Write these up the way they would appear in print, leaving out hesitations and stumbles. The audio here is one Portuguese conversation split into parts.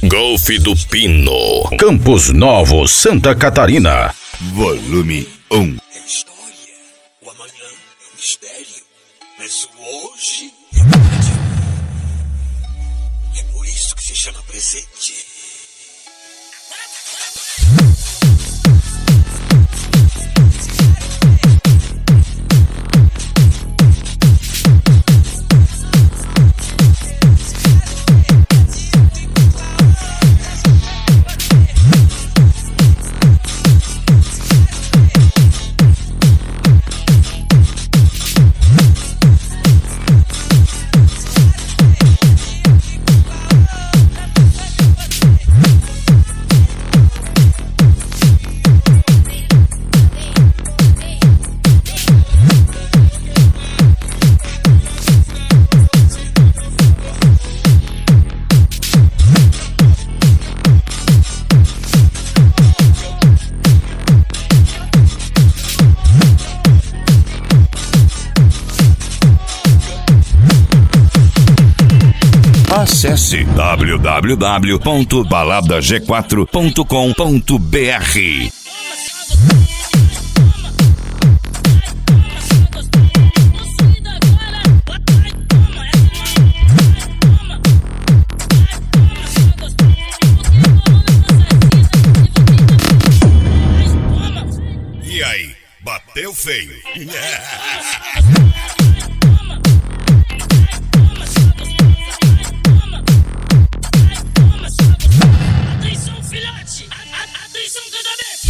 Golf do Pino, Campos Novos, Santa Catarina. Volume 1. É história, o amanhã é um mistério, mas o hoje é por isso que se chama presente. Acesse www.baladag4.com.br. E aí, bateu feio? Atenção, filhote! Atenção, casamento!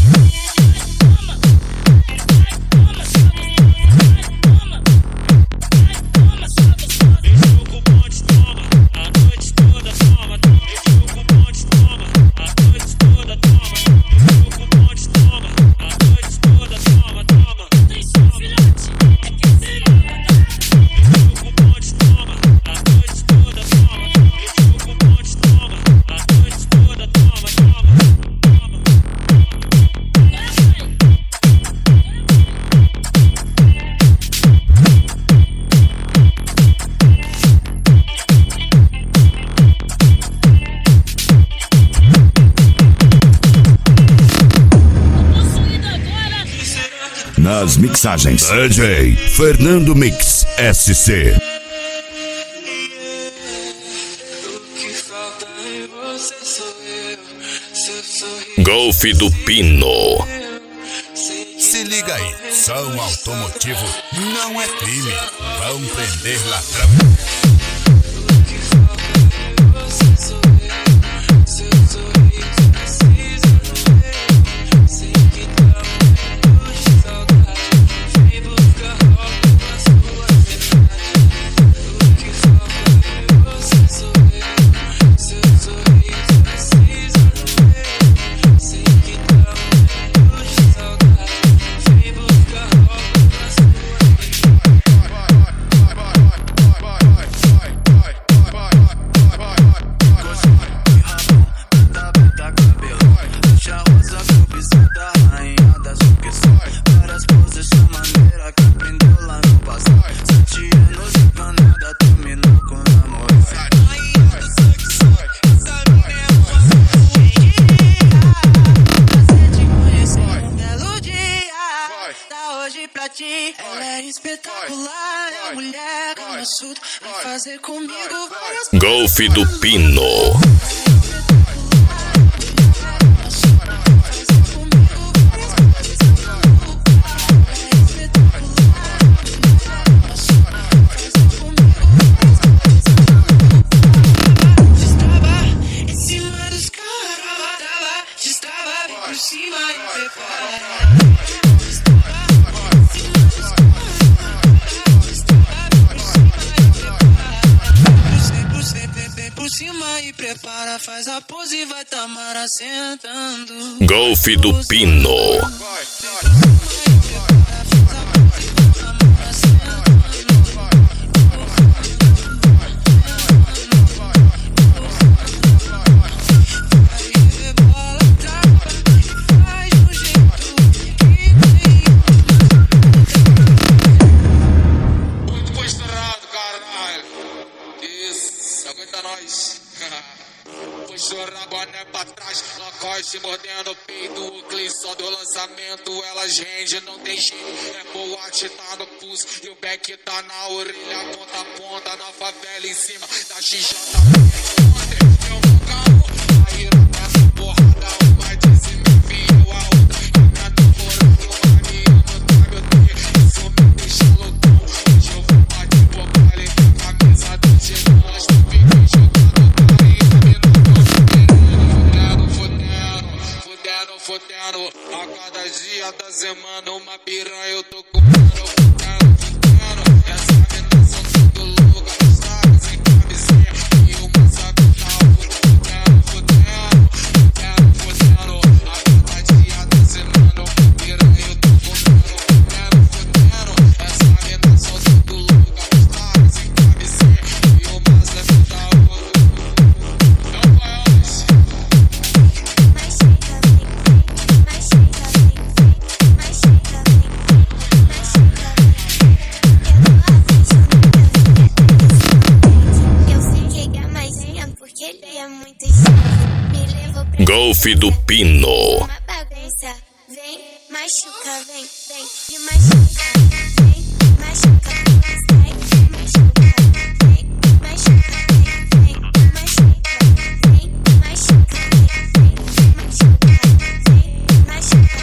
Nas mixagens, DJ Fernando Mix SC. Golf do Pino. Se liga aí, som automotivo não é crime. Vão prender ladrão. Ela é espetacular, é a mulher Kama Sutra. Vai fazer comigo várias Golf do Pino. Destrava em cima dos caras, destrava, vem por cima e prepara. Por cima e prepara, faz a pose e vai Tamara sentando. Golf do Pino. Foi estourado, caralho. Isso, aguenta nós. Foi estourado. boné pra trás, Lacoste mordendo o peito, o clipe só do lançamento, elas rende, não tem jeito, é boate, tá no pulso, e o back tá na orelha, ponta a ponta, na favela em cima, da XJ, ontem, eu nunca amo, aí nessa porrada, uma disse me enviou a outra, e minha namorada, uma me ama, tá meu Deus, isso me deixa loucão, hoje eu vou bater bocale, com a camisa do Tigão, elas não ficam jogando carinha, fudendo, a cada dia da semana uma piranha eu tô comendo, fudendo, essa alimentação tudo louca, sabe, sem camisinha, e uma sabe fudendo, a cada dia da semana uma piranha eu tô comendo, fudendo, essa alimentação tudo louca, sabe, sem camisinha, e uma sabe não conhece. Golfe do Pino. Uma bagunça, vem, machuca, vem, me machuca, vem, machuca, sai, machuca, vem, machuca, vem, machuca, vem, machuca, vem, machuca, vem, machuca,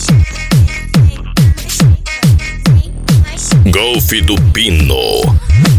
Golfe do Pino.